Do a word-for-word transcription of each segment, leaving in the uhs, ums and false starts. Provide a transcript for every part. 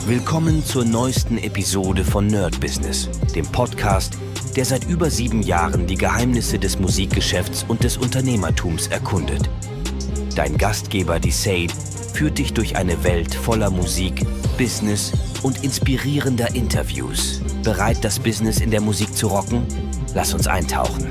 Willkommen zur neuesten Episode von Nerd Business, dem Podcast, der seit über sieben Jahren die Geheimnisse des Musikgeschäfts und des Unternehmertums erkundet. Dein Gastgeber Desaid führt dich durch eine Welt voller Musik, Business und inspirierender Interviews. Bereit, das Business in der Musik zu rocken? Lass uns eintauchen.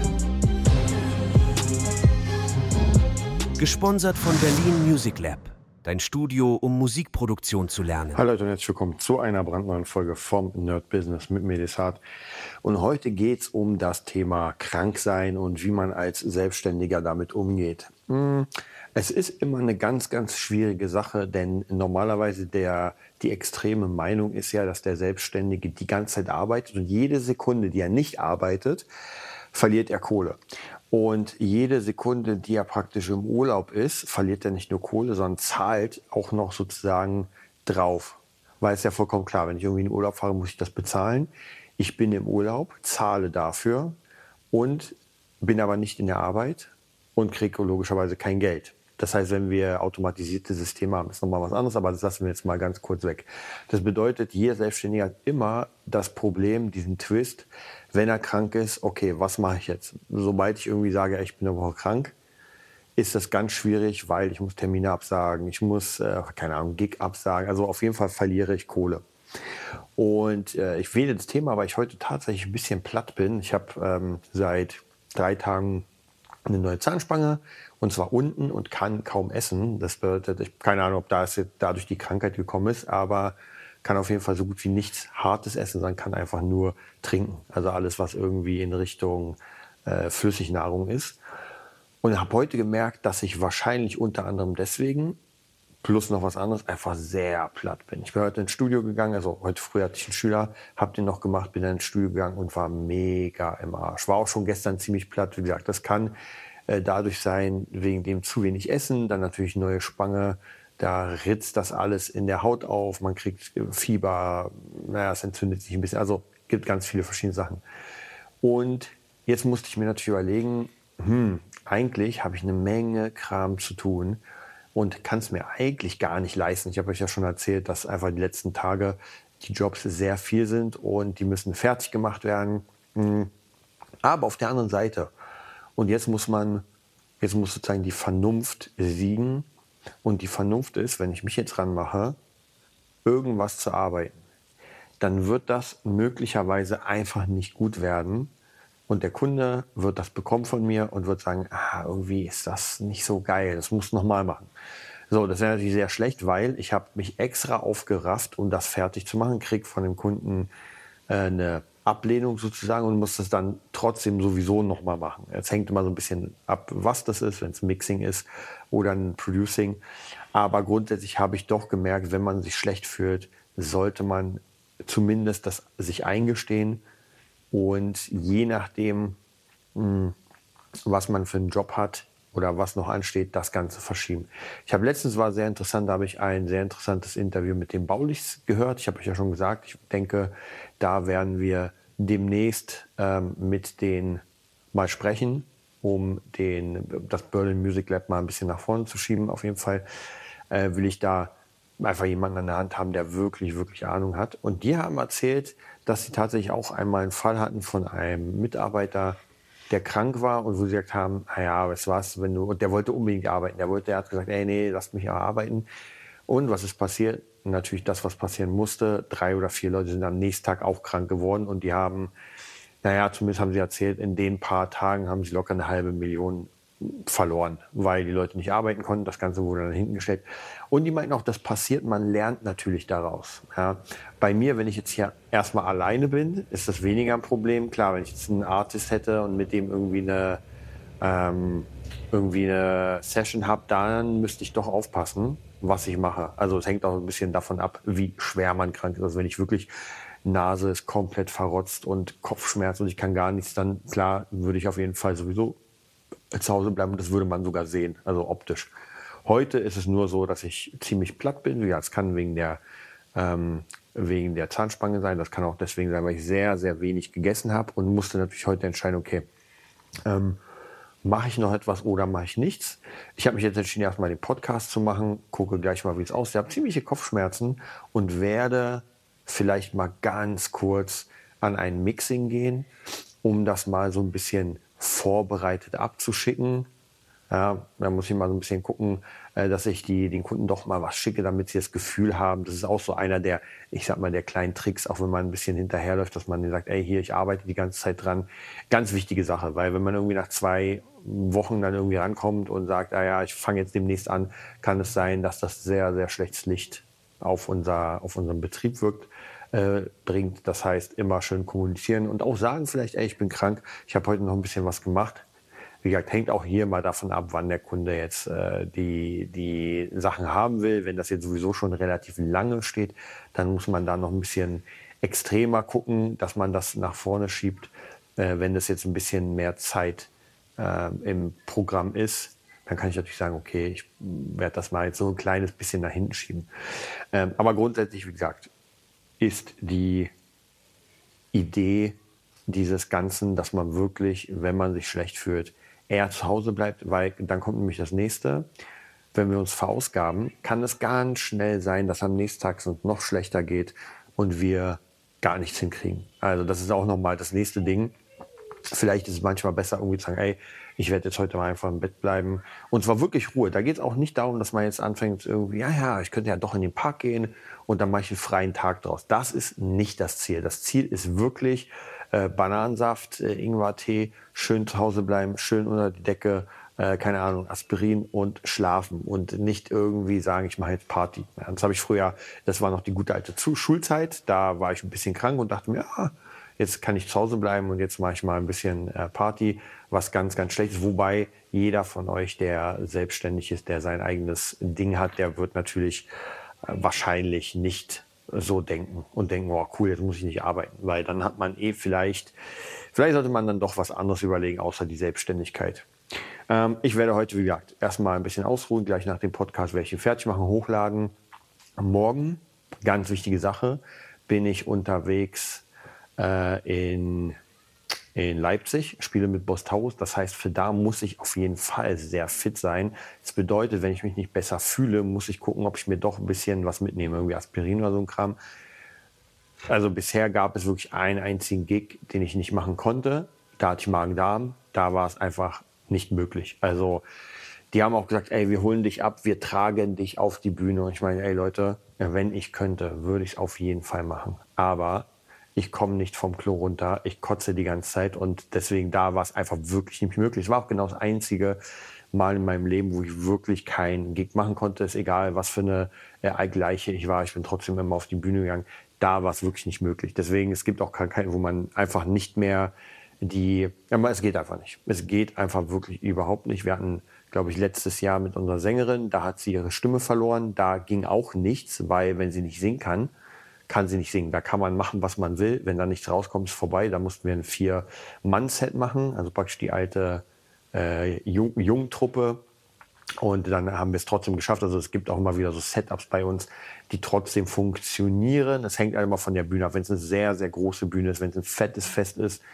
Gesponsert von Berlin Music Lab. Dein Studio, um Musikproduktion zu lernen. Hallo Leute und herzlich willkommen zu einer brandneuen Folge vom Nerd Business mit mir, Desaid. Und heute geht es um das Thema Kranksein und wie man als Selbstständiger damit umgeht. Es ist immer eine ganz, ganz schwierige Sache, denn normalerweise der, die extreme Meinung ist ja, dass der Selbstständige die ganze Zeit arbeitet und jede Sekunde, die er nicht arbeitet, verliert er Kohle. Und jede Sekunde, die er praktisch im Urlaub ist, verliert er nicht nur Kohle, sondern zahlt auch noch sozusagen drauf. Weil es ist ja vollkommen klar, wenn ich irgendwie in den Urlaub fahre, muss ich das bezahlen. Ich bin im Urlaub, zahle dafür und bin aber nicht in der Arbeit und kriege logischerweise kein Geld. Das heißt, wenn wir automatisierte Systeme haben, ist nochmal was anderes, aber das lassen wir jetzt mal ganz kurz weg. Das bedeutet, jeder Selbstständige hat immer das Problem, diesen Twist, wenn er krank ist, okay, was mache ich jetzt? Sobald ich irgendwie sage, ich bin eine Woche krank, ist das ganz schwierig, weil ich muss Termine absagen, ich muss, äh, keine Ahnung, Gig absagen, also auf jeden Fall verliere ich Kohle. Und äh, ich wähle das Thema, weil ich heute tatsächlich ein bisschen platt bin. Ich habe ähm, seit drei Tagen eine neue Zahnspange und zwar unten und kann kaum essen. Das bedeutet, ich keine Ahnung, ob das dadurch die Krankheit gekommen ist, aber kann auf jeden Fall so gut wie nichts Hartes essen, sondern kann einfach nur trinken. Also alles, was irgendwie in Richtung äh, Flüssignahrung ist. Und habe heute gemerkt, dass ich wahrscheinlich unter anderem deswegen plus noch was anderes einfach sehr platt bin. Ich bin heute ins Studio gegangen, also heute früh hatte ich einen Schüler, habe den noch gemacht, bin dann ins Studio gegangen und war mega im Arsch. War auch schon gestern ziemlich platt, wie gesagt, das kann äh, dadurch sein, wegen dem zu wenig Essen, dann natürlich neue Spange, da ritzt das alles in der Haut auf, man kriegt Fieber, naja, es entzündet sich ein bisschen, also gibt ganz viele verschiedene Sachen. Und jetzt musste ich mir natürlich überlegen, hm, eigentlich habe ich eine Menge Kram zu tun und kann es mir eigentlich gar nicht leisten. Ich habe euch ja schon erzählt, dass einfach die letzten Tage die Jobs sehr viel sind und die müssen fertig gemacht werden. Aber auf der anderen Seite, und jetzt muss man, jetzt muss sozusagen die Vernunft siegen. Und die Vernunft ist, wenn ich mich jetzt ranmache, irgendwas zu arbeiten, dann wird das möglicherweise einfach nicht gut werden. Und der Kunde wird das bekommen von mir und wird sagen, ah, irgendwie ist das nicht so geil, das musst du nochmal machen. So, das wäre natürlich sehr schlecht, weil ich habe mich extra aufgerafft, um das fertig zu machen, kriege von dem Kunden äh, eine Ablehnung sozusagen und muss das dann trotzdem sowieso nochmal machen. Es hängt immer so ein bisschen ab, was das ist, wenn es Mixing ist oder ein Producing. Aber grundsätzlich habe ich doch gemerkt, wenn man sich schlecht fühlt, sollte man zumindest das sich eingestehen und je nachdem, was man für einen Job hat oder was noch ansteht, das Ganze verschieben. Ich habe letztens, war sehr interessant, da habe ich ein sehr interessantes Interview mit dem Baulichs gehört. Ich habe euch ja schon gesagt, ich denke, da werden wir demnächst ähm, mit denen mal sprechen, um den, das Berlin Music Lab mal ein bisschen nach vorne zu schieben. Auf jeden Fall äh, will ich da einfach jemanden an der Hand haben, der wirklich, wirklich Ahnung hat. Und die haben erzählt, dass sie tatsächlich auch einmal einen Fall hatten von einem Mitarbeiter, der krank war und wo sie gesagt haben, naja, weißt du was, wenn du, und der wollte unbedingt arbeiten. Der wollte, der hat gesagt, ey, nee, lasst mich arbeiten. Und was ist passiert? Natürlich das, was passieren musste. Drei oder vier Leute sind am nächsten Tag auch krank geworden und die haben, naja, zumindest haben sie erzählt, in den paar Tagen haben sie locker eine halbe Million verloren, weil die Leute nicht arbeiten konnten. Das Ganze wurde dann hinten gestellt. Und die meinten auch, das passiert, man lernt natürlich daraus. Ja. Bei mir, wenn ich jetzt hier erstmal alleine bin, ist das weniger ein Problem. Klar, wenn ich jetzt einen Artist hätte und mit dem irgendwie eine, ähm, irgendwie eine Session habe, dann müsste ich doch aufpassen, was ich mache. Also es hängt auch ein bisschen davon ab, wie schwer man krank ist. Also wenn ich wirklich Nase ist komplett verrotzt und Kopfschmerz und ich kann gar nichts, dann klar würde ich auf jeden Fall sowieso zu Hause bleiben und das würde man sogar sehen, also optisch. Heute ist es nur so, dass ich ziemlich platt bin. Ja, es kann wegen der, ähm, wegen der Zahnspange sein, das kann auch deswegen sein, weil ich sehr, sehr wenig gegessen habe und musste natürlich heute entscheiden, okay, ähm, mache ich noch etwas oder mache ich nichts? Ich habe mich jetzt entschieden, erstmal den Podcast zu machen, gucke gleich mal, wie es aussieht. Ich habe ziemliche Kopfschmerzen und werde vielleicht mal ganz kurz an ein Mixing gehen, um das mal so ein bisschen vorbereitet abzuschicken. Ja, da muss ich mal so ein bisschen gucken, äh, dass ich die, den Kunden doch mal was schicke, damit sie das Gefühl haben. Das ist auch so einer der, ich sag mal, der kleinen Tricks, auch wenn man ein bisschen hinterherläuft, dass man sagt, ey, hier, ich arbeite die ganze Zeit dran. Ganz wichtige Sache, weil wenn man irgendwie nach zwei Wochen dann irgendwie rankommt und sagt, ah ja, ich fange jetzt demnächst an, kann es sein, dass das sehr, sehr schlechtes Licht auf, unser, auf unseren Betrieb wirkt. Äh, bringt. Das heißt, immer schön kommunizieren und auch sagen vielleicht, ey, ich bin krank, ich habe heute noch ein bisschen was gemacht. Wie gesagt, hängt auch hier mal davon ab, wann der Kunde jetzt äh, die, die Sachen haben will. Wenn das jetzt sowieso schon relativ lange steht, dann muss man da noch ein bisschen extremer gucken, dass man das nach vorne schiebt. Äh, wenn das jetzt ein bisschen mehr Zeit äh, im Programm ist, dann kann ich natürlich sagen, okay, ich werde das mal jetzt so ein kleines bisschen nach hinten schieben. Ähm, aber grundsätzlich, wie gesagt, ist die Idee dieses Ganzen, dass man wirklich, wenn man sich schlecht fühlt, eher zu Hause bleibt, weil dann kommt nämlich das Nächste. Wenn wir uns verausgaben, kann es ganz schnell sein, dass am nächsten Tag es uns noch schlechter geht und wir gar nichts hinkriegen. Also das ist auch nochmal das nächste Ding. Vielleicht ist es manchmal besser, irgendwie zu sagen, ey, ich werde jetzt heute mal einfach im Bett bleiben. Und zwar wirklich Ruhe. Da geht es auch nicht darum, dass man jetzt anfängt, irgendwie, ja, ja, ich könnte ja doch in den Park gehen und dann mache ich einen freien Tag draus. Das ist nicht das Ziel. Das Ziel ist wirklich äh, Bananensaft, äh, Ingwertee, schön zu Hause bleiben, schön unter die Decke, äh, keine Ahnung, Aspirin und schlafen und nicht irgendwie sagen, ich mache jetzt Party. Ja, das habe ich früher, das war noch die gute alte Schulzeit, da war ich ein bisschen krank und dachte mir, ja, jetzt kann ich zu Hause bleiben und jetzt mache ich mal ein bisschen äh, Party, was ganz, ganz schlecht ist. Wobei jeder von euch, der selbstständig ist, der sein eigenes Ding hat, der wird natürlich äh, wahrscheinlich nicht so denken und denken, oh cool, jetzt muss ich nicht arbeiten. Weil dann hat man eh vielleicht, vielleicht sollte man dann doch was anderes überlegen, außer die Selbstständigkeit. Ähm, ich werde heute, wie gesagt, erstmal ein bisschen ausruhen. Gleich nach dem Podcast werde ich ihn fertig machen, hochladen. Morgen, ganz wichtige Sache, bin ich unterwegs in, in Leipzig, spiele mit Boss Taurus. Das heißt, für da muss ich auf jeden Fall sehr fit sein. Das bedeutet, wenn ich mich nicht besser fühle, muss ich gucken, ob ich mir doch ein bisschen was mitnehme, irgendwie Aspirin oder so ein Kram. Also bisher gab es wirklich einen einzigen Gig, den ich nicht machen konnte. Da hatte ich Magen-Darm, da war es einfach nicht möglich. Also die haben auch gesagt, ey, wir holen dich ab, wir tragen dich auf die Bühne. Und ich meine, ey Leute, wenn ich könnte, würde ich es auf jeden Fall machen. Aber ich komme nicht vom Klo runter, ich kotze die ganze Zeit und deswegen da war es einfach wirklich nicht möglich. Es war auch genau das einzige Mal in meinem Leben, wo ich wirklich keinen Gig machen konnte. Ist egal, was für eine äh, Gleiche ich war, ich bin trotzdem immer auf die Bühne gegangen. Da war es wirklich nicht möglich. Deswegen, es gibt auch keinen, wo man einfach nicht mehr die, ja, es geht einfach nicht. Es geht einfach wirklich überhaupt nicht. Wir hatten, glaube ich, letztes Jahr mit unserer Sängerin, da hat sie ihre Stimme verloren. Da ging auch nichts, weil wenn sie nicht singen kann, kann sie nicht singen. Da kann man machen, was man will. Wenn da nichts rauskommt, ist vorbei. Da mussten wir ein Vier-Mann-Set machen, also praktisch die alte äh, Jung Jungtruppe. Und dann haben wir es trotzdem geschafft. Also es gibt auch immer wieder so Setups bei uns, die trotzdem funktionieren. Das hängt halt immer von der Bühne ab. Wenn es eine sehr, sehr große Bühne ist, wenn es ein fettes Fest ist,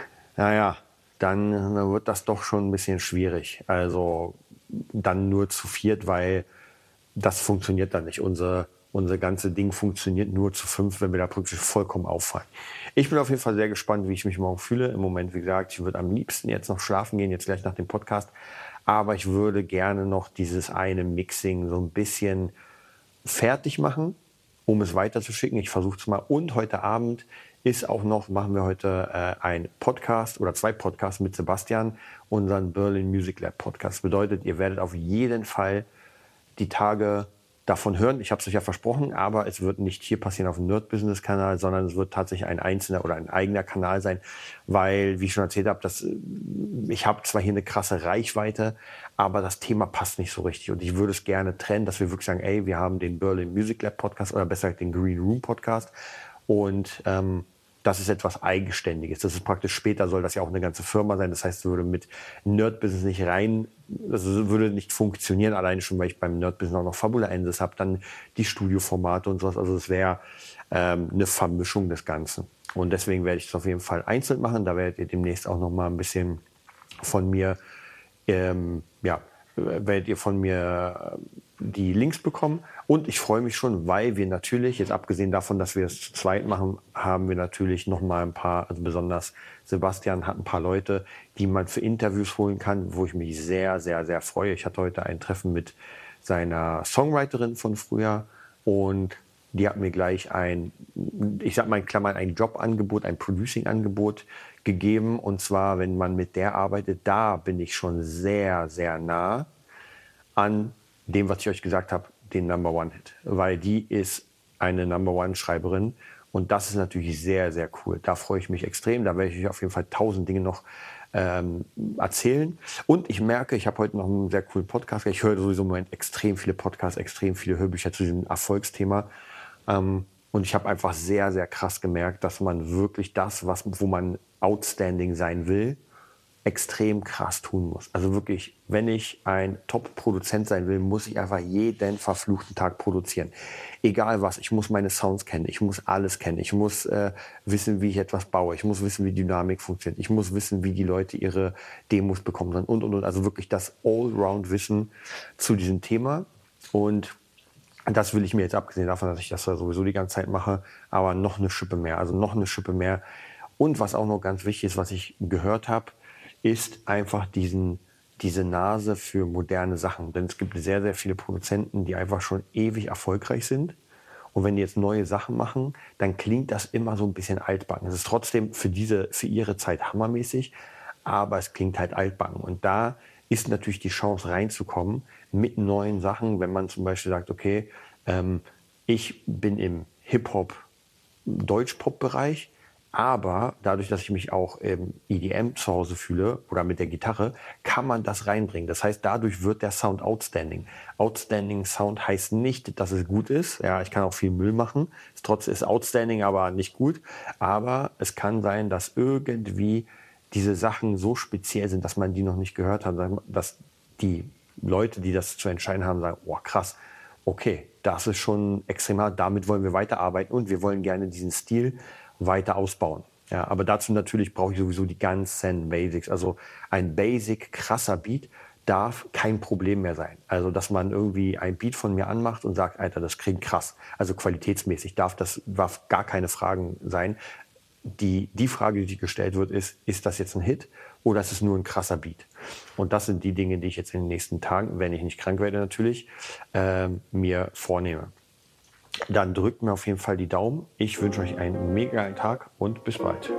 naja, dann, dann wird das doch schon ein bisschen schwierig. Also dann nur zu viert, weil das funktioniert dann nicht. Unsere Unser ganze Ding funktioniert nur zu fünf, wenn wir da praktisch vollkommen auffallen. Ich bin auf jeden Fall sehr gespannt, wie ich mich morgen fühle. Im Moment, wie gesagt, ich würde am liebsten jetzt noch schlafen gehen, jetzt gleich nach dem Podcast. Aber ich würde gerne noch dieses eine Mixing so ein bisschen fertig machen, um es weiterzuschicken. Ich versuche es mal. Und heute Abend ist auch noch, machen wir heute äh, ein Podcast oder zwei Podcasts mit Sebastian, unseren Berlin Music Lab Podcast. Bedeutet, ihr werdet auf jeden Fall die Tage davon hören. Ich habe es euch ja versprochen, aber es wird nicht hier passieren auf dem Nerd-Business-Kanal, sondern es wird tatsächlich ein einzelner oder ein eigener Kanal sein, weil, wie ich schon erzählt habe, das, ich habe zwar hier eine krasse Reichweite, aber das Thema passt nicht so richtig und ich würde es gerne trennen, dass wir wirklich sagen, ey, wir haben den Berlin Music Lab Podcast oder besser gesagt den Green Room Podcast und ähm, das ist etwas Eigenständiges. Das ist praktisch, später soll das ja auch eine ganze Firma sein. Das heißt, es würde mit Nerd-Business nicht rein, das würde nicht funktionieren, alleine schon, weil ich beim Nerd-Business auch noch Fabula-Ensis habe, dann die Studioformate und sowas. Also es wäre ähm, eine Vermischung des Ganzen. Und deswegen werde ich es auf jeden Fall einzeln machen. Da werdet ihr demnächst auch noch mal ein bisschen von mir ähm, ja, werdet ihr von mir die Links bekommen. Und ich freue mich schon, weil wir natürlich, jetzt abgesehen davon, dass wir es zu zweit machen, haben wir natürlich noch mal ein paar, also besonders Sebastian hat ein paar Leute, die man für Interviews holen kann, wo ich mich sehr, sehr, sehr freue. Ich hatte heute ein Treffen mit seiner Songwriterin von früher und die hat mir gleich ein, ich sag mal in Klammern, ein Jobangebot, ein Producing-Angebot gegeben. Und zwar, wenn man mit der arbeitet, da bin ich schon sehr, sehr nah an dem, was ich euch gesagt habe, den Number One Hit. Weil die ist eine Number One Schreiberin und das ist natürlich sehr, sehr cool. Da freue ich mich extrem. Da werde ich euch auf jeden Fall tausend Dinge noch ähm, erzählen. Und ich merke, ich habe heute noch einen sehr coolen Podcast. Ich höre sowieso im Moment extrem viele Podcasts, extrem viele Hörbücher zu diesem Erfolgsthema. Ähm, und ich habe einfach sehr, sehr krass gemerkt, dass man wirklich das, was, wo man outstanding sein will, extrem krass tun muss. Also wirklich, wenn ich ein Top-Produzent sein will, muss ich einfach jeden verfluchten Tag produzieren. Egal was, ich muss meine Sounds kennen, ich muss alles kennen, ich muss äh, wissen, wie ich etwas baue, ich muss wissen, wie Dynamik funktioniert, ich muss wissen, wie die Leute ihre Demos bekommen sollen und, und, und. Also wirklich das Allround-Wissen zu diesem Thema. Und das will ich mir jetzt, abgesehen davon, dass ich das sowieso die ganze Zeit mache, aber noch eine Schippe mehr, also noch eine Schippe mehr. Und was auch noch ganz wichtig ist, was ich gehört habe, ist einfach diesen, diese Nase für moderne Sachen. Denn es gibt sehr, sehr viele Produzenten, die einfach schon ewig erfolgreich sind. Und wenn die jetzt neue Sachen machen, dann klingt das immer so ein bisschen altbacken. Es ist trotzdem für, diese, für ihre Zeit hammermäßig, aber es klingt halt altbacken. Und da ist natürlich die Chance reinzukommen mit neuen Sachen, wenn man zum Beispiel sagt, okay, ähm, ich bin im Hip-Hop, Deutsch-Pop-Bereich, aber dadurch, dass ich mich auch im E D M zu Hause fühle oder mit der Gitarre, kann man das reinbringen. Das heißt, dadurch wird der Sound outstanding. Outstanding Sound heißt nicht, dass es gut ist. Ja, ich kann auch viel Müll machen. Es trotzdem ist outstanding, aber nicht gut. Aber es kann sein, dass irgendwie diese Sachen so speziell sind, dass man die noch nicht gehört hat, dass die Leute, die das zu entscheiden haben, sagen, oh krass, okay, das ist schon extrem hart, damit wollen wir weiterarbeiten und wir wollen gerne diesen Stil weiter ausbauen. Ja, aber dazu natürlich brauche ich sowieso die ganzen Basics. Also ein Basic, krasser Beat darf kein Problem mehr sein. Also dass man irgendwie ein Beat von mir anmacht und sagt, Alter, das klingt krass. Also qualitätsmäßig darf das darf gar keine Fragen sein. Die, die Frage, die gestellt wird, ist, ist das jetzt ein Hit oder ist es nur ein krasser Beat? Und das sind die Dinge, die ich jetzt in den nächsten Tagen, wenn ich nicht krank werde natürlich, äh, mir vornehme. Dann drückt mir auf jeden Fall die Daumen. Ich wünsche euch einen mega geilen Tag und bis bald.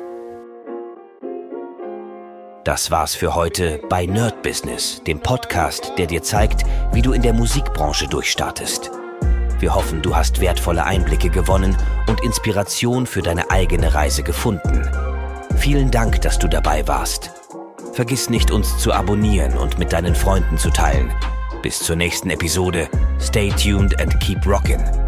Das war's für heute bei Nerd Business, dem Podcast, der dir zeigt, wie du in der Musikbranche durchstartest. Wir hoffen, du hast wertvolle Einblicke gewonnen und Inspiration für deine eigene Reise gefunden. Vielen Dank, dass du dabei warst. Vergiss nicht, uns zu abonnieren und mit deinen Freunden zu teilen. Bis zur nächsten Episode. Stay tuned and keep rockin'.